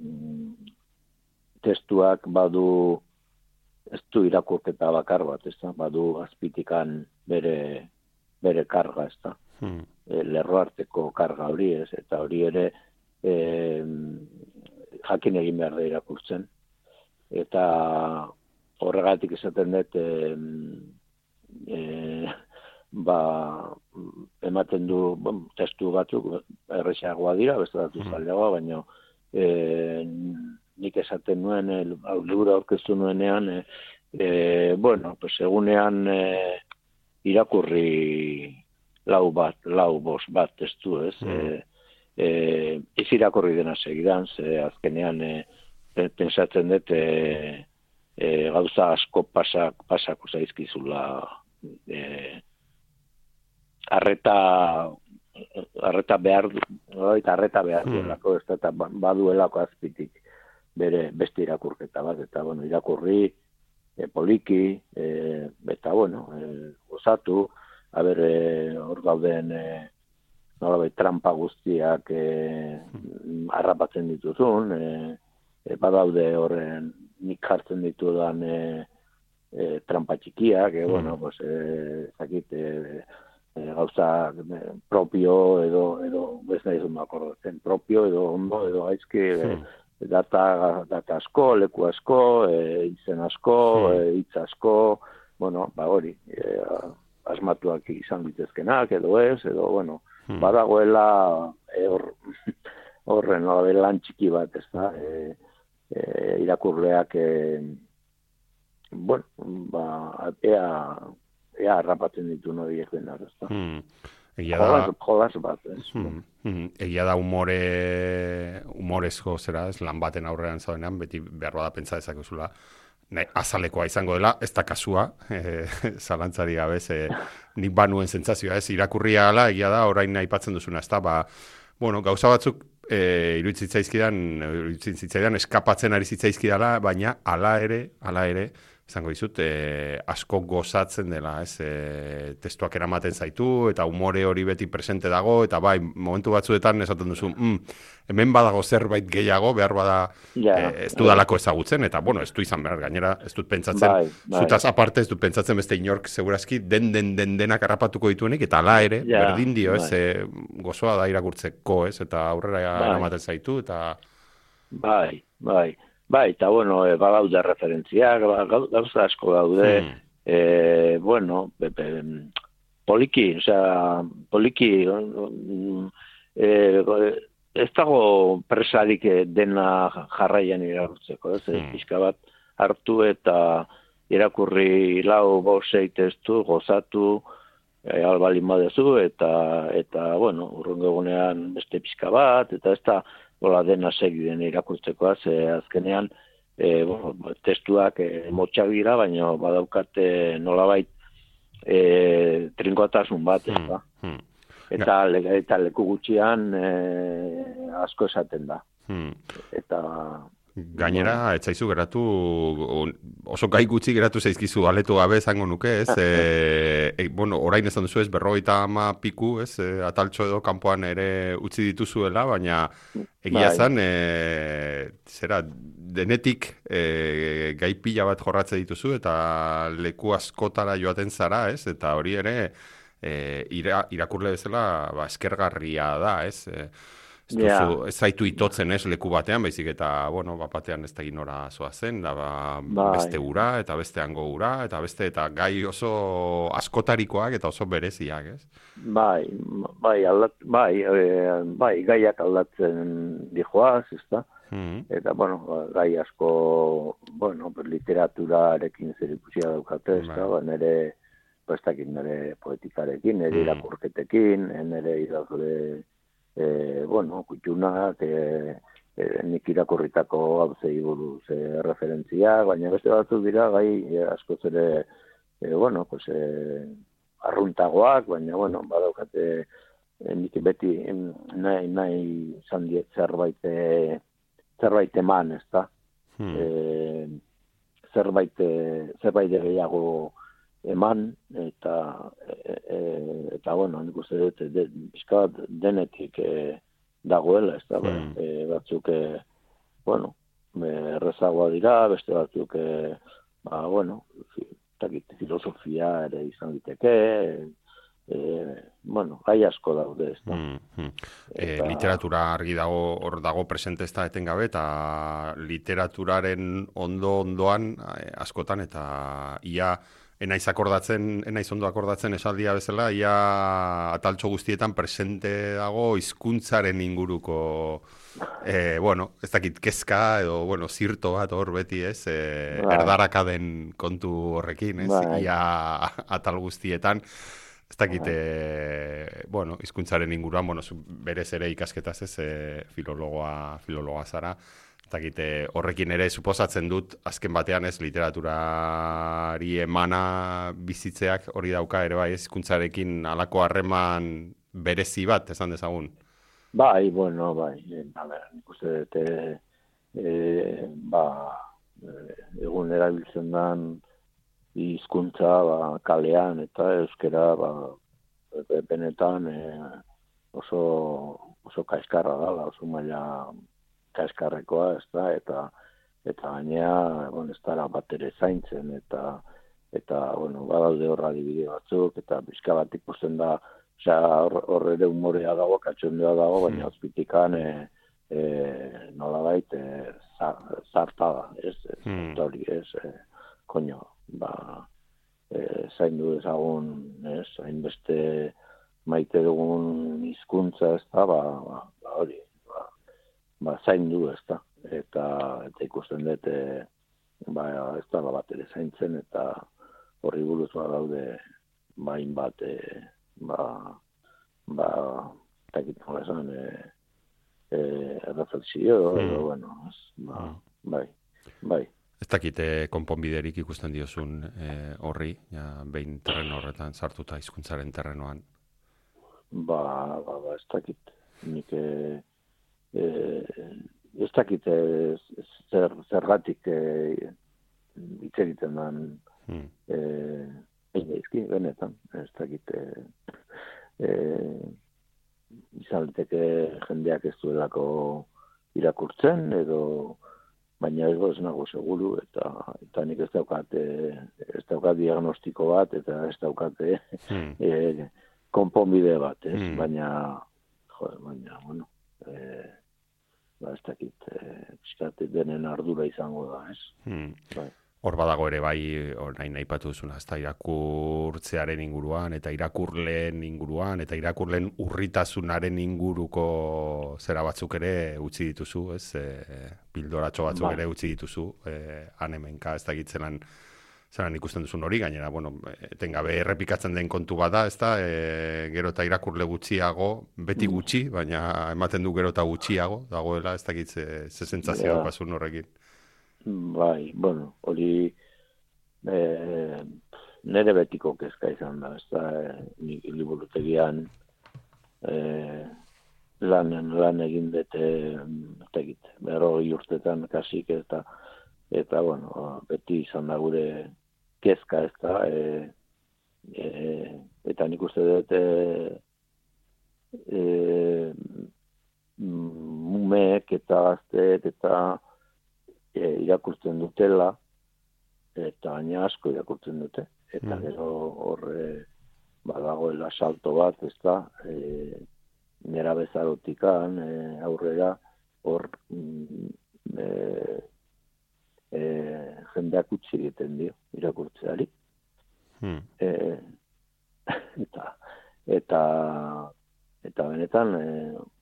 testuak badu, ez du irakurketa bakar bat, ez da, badu azpitikan bere, bere karga, ez da. Hmm. E, lerroarteko karga hori ez, eta hori ere e, jakin egin behar da irakurtzen. Eta horregatik esaten dut e, e, ba, ematen du bon, testu batzuk erresagoa dira, beste datu zailagoa, baina e, nik esaten nuen, liburu aurkeztu nuenean, e, e, bueno, pues egunean e, irakurri lau bat, lau bos bat testu, ez? Mm. E, e, ez irakorri dena segidan, ze azkenean e, pensatzen dut e, e, gauza asko pasak, pasako zaizkizula e, arreta arreta behar eta arreta behar mm. duelako, ez? Eta baduelako azpitik bere beste irakurketa bat, eta bueno, irakurri e, poliki, e, eta bueno, e, gozatu, haber, hor gauden e, nolabait trampa guztiak e, harrapatzen dituzun, e, e, badaude horren nik jartzen ditudan e, e, trampa txikiak, e, bueno, pues, e, zakit, e, e, gauza e, propio edo, edo, ez nahi zuen akordatzen, propio edo ondo, edo gaizki, e, data, data asko, leku asko, e, izen asko, e, hitz asko, bueno, ba hori, e, asmatuak izan ditezkenak, edo ez, edo, bueno, hmm. badagoela e, or, horren no, lan txiki bat, ez da, e, e, irakurleak, e, bueno, ba, ea, ea harrapatzen ditu horiek denak, ez da. Hmm. Egia da, jolas, jolas bat, ez. Hmm. Hmm. Egia da humore, humorezko zera, ez, lan baten aurrean zaudenean, beti behar bada pentsa dezakezula, nahi, azalekoa izango dela, ez da kasua, e, zalantzari gabe, e, nik banuen sentsazioa, ez, irakurria ala, egia da, orain aipatzen duzuna, ez da, ba, bueno, gauza batzuk e, iruditzen zitzaizkidan, iruditzen zitzaidan, eskapatzen ari zitzaizkidala, baina ala ere, ala ere, Zango dizut, e, asko gozatzen dela, ez, e, testuak eramaten zaitu, eta umore hori beti presente dago, eta bai, momentu batzuetan esaten duzu, mm, hemen badago zerbait gehiago, behar bada ja, e, ez dudalako ezagutzen, eta, bueno, ez du izan behar, gainera, ez dut pentsatzen, bai, bai. zutaz aparte, ez dut pentsatzen beste inork, segurazki, den, den, den, denak harrapatuko dituenik, eta ala ere, ja, berdin dio, ez, bai. e, gozoa da irakurtzeko, ez, eta aurrera Bai. eramaten zaitu, eta... Bai, bai. Bai, eta bueno, e, badaude referentziak, ba, gau- gauza asko daude, Hmm. e, bueno, be, be, poliki, osea, poliki, mm, e, ez dago presarik eh, dena jarraian irakurtzeko, ez, Hmm. pixka bat hartu eta irakurri lau, bost, sei testu, gozatu, e, albalin badezu, eta, eta, bueno, urrungo egunean beste pixka bat, eta ez da, hola dena segiden irakurtzekoa, ze azkenean e, bueno, testuak e, motxak dira, baina badaukate nolabait e, trinkotasun bat, ez da. Hmm. Eta, le, eta leku gutxian e, asko esaten da. Hmm. Eta Gainera, ez zaizu geratu, oso gai gutxi geratu zaizkizu aletu gabe esango nuke, ez? E, e, bueno, orain esan duzu ez, berrogeita ama piku, ez? E, ataltxo edo kanpoan ere utzi dituzuela, baina egia Bai. zan, e, zera, denetik e, gai pila bat jorratze dituzu, eta leku askotara joaten zara, ez? Eta hori ere, e, ira, irakurle bezala, ba, eskergarria da, ez? E, Ez duzu, Ja. ez zaitu itotzen ez leku batean, baizik eta, bueno, bapatean ez da nora zoa zen, da, ba, Bai. beste ura, eta beste hango ura, eta beste, eta gai oso askotarikoak eta oso bereziak, ez? Bai, bai, aldat, bai, e, bai, gaiak aldatzen dijoaz, ez da? Hmm. Eta, bueno, gai asko, bueno, literaturarekin zer ikusia daukate, ez da? Bai. Ba, nire, ez dakit, nire poetikarekin, nire Mm. irakurketekin, nire irakure, e, bueno, kutxunak, e, e, nik irakurritako gauzei buruz e, referentziak, baina beste batzuk dira, gai e, askoz ere, e, bueno, pues, e, arruntagoak, baina, bueno, badaukate, e, nik beti em, nahi, nahi izan diet zerbait, e, zerbait eman, ez da? Hmm. E, zerbait, e, zerbait gehiago eman, eta, e, e, eta bueno, nik uste dut, de, pixka bat denetik e, dagoela, ez da, Hmm. e, batzuk, e, bueno, e, errezagoa dira, beste batzuk, e, ba, bueno, fi, takit, filosofia ere izan diteke, e, bueno, gai asko daude, ez da. Hmm, hmm. E, Eta- literatura argi dago, hor dago presente ez da etengabe, eta literaturaren ondo-ondoan eh, askotan, eta ia enaiz akordatzen, enaiz ondo akordatzen esaldia bezala, ia ataltxo guztietan presente dago hizkuntzaren inguruko, eh, bueno, ez dakit kezka, edo, bueno, zirto bat hor beti, ez, eh, Bai. erdaraka den kontu horrekin, ez, Bai. ia atal guztietan, ez dakit, Bai. e, bueno, hizkuntzaren inguruan, bueno, zu berez ere ikasketaz ez, e, filologoa, filologoa zara, ez dakit, e, horrekin ere suposatzen dut, azken batean ez, literaturari emana bizitzeak hori dauka ere bai, ez, hizkuntzarekin halako harreman berezi bat, esan dezagun. Bai, bueno, bai, e, a ber, nik uste dut, e, e, ba, e, egun erabiltzen den hizkuntza ba, kalean eta euskera ba, e, benetan e, oso, oso kaiskarra dala, oso maila kaiskarrekoa, ez da, eta eta gainea, bueno, ez dara bat ere zaintzen, eta, eta bueno, badaude horra adibide batzuk, eta pixka bat ikusten da, osea, hor, hor ere umorea dago, katxondea dago, baina azpitikan e, e, nolabait e, zarta da, ez, ez, Hmm. hori, ez, e, koño, ba, e, zaindu ezagun, ez, hainbeste maite dugun hizkuntza, ez da, ba, ba, ba hori, ba, ba zaindu, ez da, eta, eta ikusten dut, e, ba, ez da, bat ere zaintzen, eta horri buruz ba daude, ba, hainbat, e, ba, ba, takit nola esan, e, e, reflexio, edo, Mm. bueno, ez, ba, Mm. bai, bai. Ez dakite konponbiderik ikusten diozun e, horri, ja, behin terreno horretan sartuta hizkuntzaren terrenoan. Ba, ba, ba, ez dakit. Nik, e, e, ez dakit e, zer, zergatik e, hitz egiten dan Hmm. eh eizki benetan, ez dakit eh eh izan liteke jendeak ez duelako irakurtzen edo baina ez ez nago seguru eta eta nik ez daukat eh, ez daukat diagnostiko bat eta ez daukat eh, Hmm. eh, konponbide bat, ez? Hmm. Baina joder, baina bueno, eh ba ez dakit eh, pixkat denen ardura izango da, ez? Hmm. Bai. Hor badago ere bai, orain aipatu duzuna, ezta irakurtzearen inguruan eta irakurleen inguruan eta irakurleen urritasunaren inguruko zera batzuk ere utzi dituzu, ez? E, pildoratxo batzuk Bai. ere utzi dituzu, e, han hemenka ez dakit zelan zelan ikusten duzun hori, gainera, bueno, etengabe errepikatzen den kontu bada, ezta? E, gero eta irakurle gutxiago, beti gutxi, baina ematen du gero eta gutxiago, dagoela, ez dakit ze, ze sentsazio Ja. daukazun horrekin. Bai, bueno, hori eh, nere betiko kezka izan da, ez da, eh, nik liburutegian eh, lan, lan egin dute, tegit, berrogei urtetan kasik, eta, eta, bueno, beti izan da gure kezka, ez da, eh, eh, eta nik uste dut eh, eh, mumeek eta gazteek eta E, irakurtzen dutela, eta baina asko irakurtzen dute, eta Mm. gero horre badagoela salto bat, ez da, e, nera bezarotikan e, aurrera hor mm, e, e, jendeak utzi egiten dio irakurtzeari. Hmm. E, eta eta eta benetan e,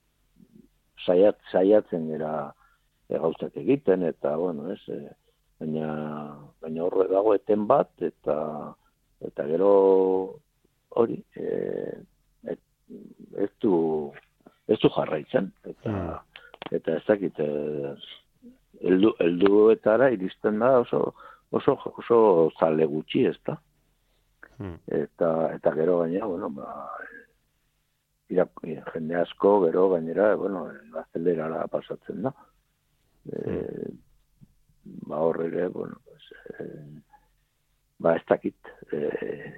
saiat, saiatzen gara e, gauzak egiten, eta, bueno, ez, e, baina, baina horre dago eten bat, eta eta gero hori, e, et, ez du, ez du jarraitzen, eta, eta ez dakit, e, eldu, elduetara iristen da oso, oso, oso zale gutxi, ez da? Hmm. Eta, eta gero gaina, bueno, ba, irak, jende asko, gero gainera, bueno, gaztelerara pasatzen da. E, ba horre, bueno, pues, e, ba ez dakit, e,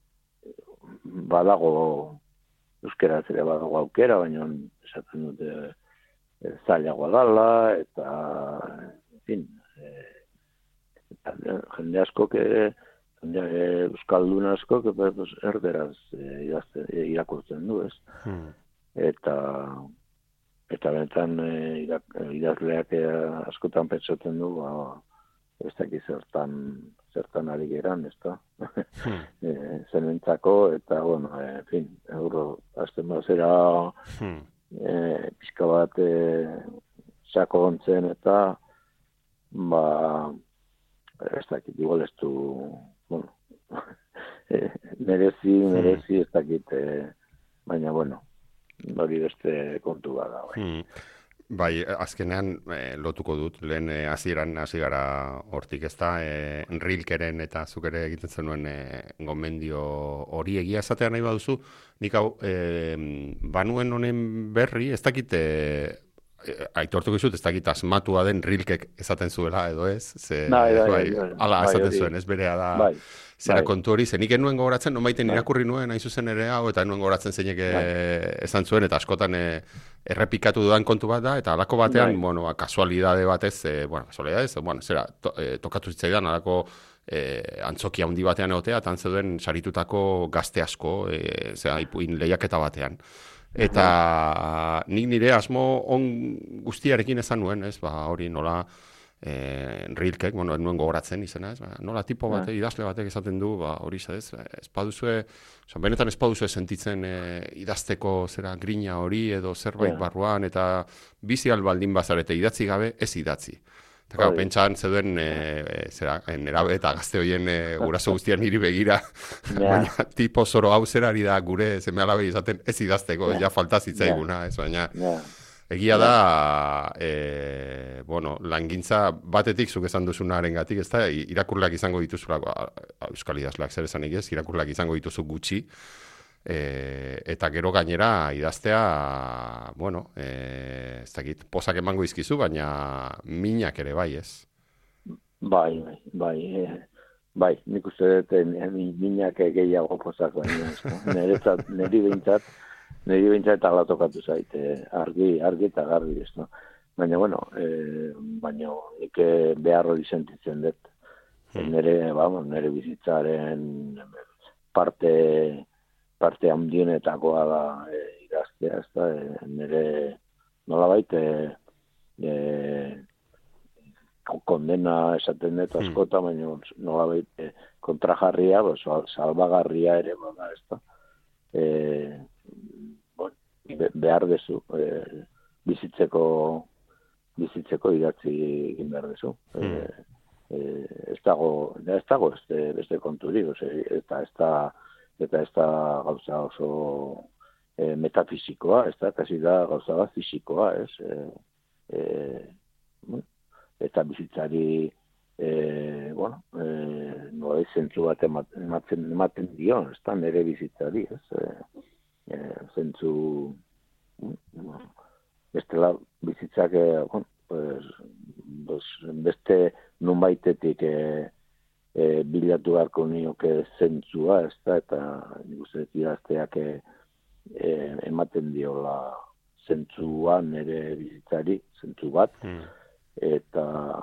badago, euskeraz ere badago aukera, baina esaten dute e, zailagoa dala, eta, en fin, e, eta jende asko, que, jende euskaldun asko, que, pues, erderaz e, idazte, e, irakurtzen du, ez? Hmm. Eta eta benetan e, irak, idazleak e, askotan pentsatzen du, ba, ez dakit zertan, zertan ari geran, ez da? Hmm. e, zenentzako, eta, bueno, e, en fin, euro, azten bazera Hmm. e, pixka bat e, sako ontzen, eta, ba, ez dakit, igual ez du, bueno, e, merezi, merezi, ez dakit, e, baina, bueno, hori beste kontu bada. Bai. Hmm. Bai, azkenean eh, lotuko dut, lehen eh, hasieran hasi gara hortik, ezta, eh, Rilkeren eta zuk ere egiten zenuen eh, gomendio hori egia esatea nahi baduzu, nik hau eh, banuen honen berri, ez dakit, eh, aitortuko izut, ez dakit asmatua den Rilkek esaten zuela, edo ez? Ze, Bai, bai, bai, bai, ala bai, esaten hori. zuen, ez berea da... Bai. Zera Bai. kontu hori, zenik enuen gogoratzen, nomaiten Bai. irakurri nuen, hain zuzen ere hau, eta enuen gogoratzen zeinek Bai. eh, esan zuen, eta askotan eh, errepikatu dudan kontu bat da, eta alako batean, Bai. bueno, kasualidade batez, eh, bueno, kasualidadez, bueno, zera, to, eh, tokatu zitzaidan, alako eh, antzokia handi batean egotea, eta zeuden saritutako gazte asko, eh, zera, ipuin lehiaketa batean. Eta nik nire asmo on guztiarekin esan nuen, ez, ba, hori nola, eh, Rilkek, bueno, ez nuen gogoratzen izena, ez, ba, nola tipo bate, idazle batek esaten du, ba, hori ez, ez paduzue, oza, benetan ez paduzue sentitzen eh, idazteko zera grina hori edo zerbait Ja. barruan, eta bizi albaldin bazarete idatzi gabe, ez idatzi. Eta gau, Hori. pentsan zeuden, e, e, zera, nerabe eta gazte horien e, guraso guztian niri begira, Ja. baina tipo zoro hau zerari da gure seme alabei izaten ez idazteko, ja, falta zitzaiguna, ez, baina Ja. egia da, e, bueno, langintza batetik zuk esan duzunaren gatik, ez da, irakurleak izango dituzulako, euskal idazleak zer esanik ez, irakurleak izango dituzu gutxi, E, eta gero gainera idaztea, bueno, e, ez dakit, pozak emango izkizu, baina minak ere bai, ez? Bai, bai, bai, eh, bai, nik uste dut eh, mi- minak gehiago pozak baina, ez da. Niretzat, niri behintzat, niri behintzat ala tokatu zait, eh, argi, argi eta garbi, ez da. Baina, bueno, eh, baina nik eh, behar hori sentitzen dut. Hmm. Nere, vamos, nere bizitzaren parte, parte handienetakoa da eh, idaztea, ez da, eh, nere nolabait, eh, eh, kondena esaten dut askota, baina nolabait eh, kontrajarria, pues, salbagarria ere bada, ez da. Eh, bueno, be- behar dezu, eh, bizitzeko bizitzeko idatzi egin behar dezu. Hmm. Eh, eh, ez dago, ez dago beste, beste konturik, ose, eta ez da, eta ez da gauza oso eh, metafisikoa, ez da, kasi da gauza bat fisikoa, ez? Eh, eh, bueno, eta bizitzari eh, bueno, eh, no ez zentzu bat ematen, ematen, ematen dio, ez da, nire bizitzari, ez? Eh, eh, zentzu, bueno, bestela bizitzak, eh, bueno, pues, pues, beste nunbaitetik eh, eh, bilatu beharko nioke zentzua, ez da, eta nik uste dut idazteak eh, eh, ematen diola zentzua nire bizitzari, zentzu bat, Hmm. eta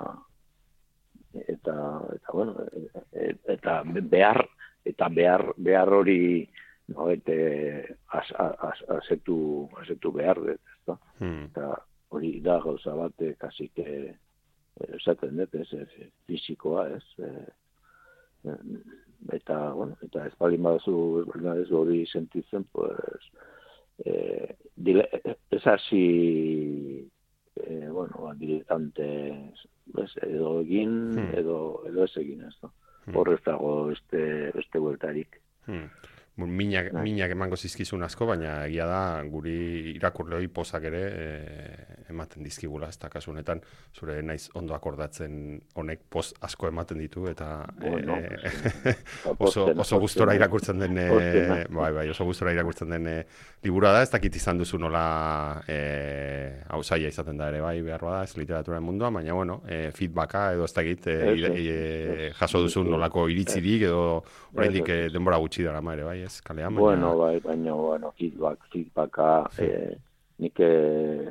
eta eta bueno, e- eta behar eta behar behar hori no ete as, as, asetu asetu behar dut, ezta? Hmm. Eta hori da gauza bat eh, kasi que esaten dut, ez, ez, fisikoa, ez, eh, eta, bueno, eta ez balin baduzu, ez balin baduzu hori sentitzen, pues, eh, dile, ez hasi, eh, bueno, diletante, ez, edo egin, Hmm. edo, edo ez egin, ez da. Hmm. Horrez dago beste, beste bueltarik. Hmm. Minak, Bai. minak emango zizkizun asko, baina egia da guri irakurleoi pozak ere eh, ematen dizkigula, ez da kasu honetan, zure naiz ondo akordatzen honek poz asko ematen ditu, eta Bueno, eh, Pozten, oso, oso pozten. gustora irakurtzen den, eh, Pozten. bai, bai, oso gustora irakurtzen den eh, liburua da, ez dakit izan duzu nola eh, hau zaila izaten da ere, bai, behar bada, ez literaturaren mundua, baina, bueno, eh, feedbacka edo ez dakit eh, Ez, ide- ez, eh, ez. jaso duzun nolako iritzirik edo oraindik Ez, eh, ez. denbora gutxi dara ere, bai, ez, kalean, baina... Bueno, bai, baina, bueno, feedback, feedbacka, Sí. eh, nik eh,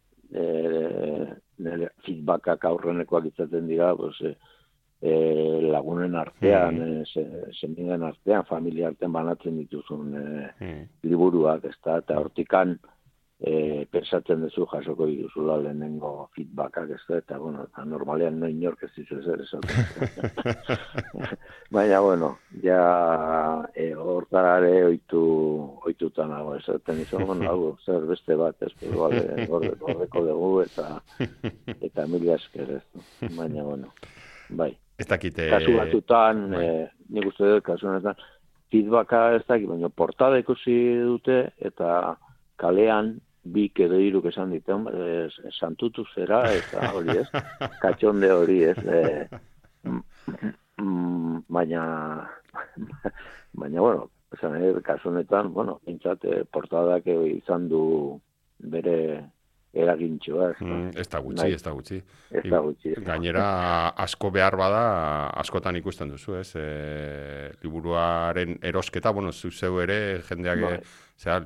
eh, nire feedbackak aurrenekoak izaten dira, pues, eh, eh, lagunen artean, Mm. eh, se- semingen artean, familia artean banatzen dituzun eh, Hmm. liburuak, ez da, eta hortikan eh, pensatzen duzu jasoko dituzula lehenengo feedbackak, ez da, eta, bueno, eta normalean no inork ez dizu ezer esaten. Baina, bueno, ja e, hortare oitu, oituta nago, esaten izan, bueno, hau, zer beste bat, ez, pero, vale, gorde, gordeko dugu, eta, eta mila esker, ez, baina, bueno, bai. Ez dakite... Kasu batutan, bai. eh, nik uste dut, kasu honetan, feedbacka ez dakit, baina portada ikusi dute, eta kalean, bik edo hiruk esan ditzen, eh, santutu zera, eta hori ez, katxonde hori ez, eh, Mm, baina, baina, bueno, esan ere, kasu honetan, bueno, pintzat, eh, portadak izan du bere eragintxoa, ez da. Mm, ez da gutxi, Bai. ez da gutxi. Ez da gutxi. ez da. Gainera, asko behar bada, askotan ikusten duzu, ez? E, liburuaren erosketa, bueno, zu zeu ere, jendeak, Bai. zera,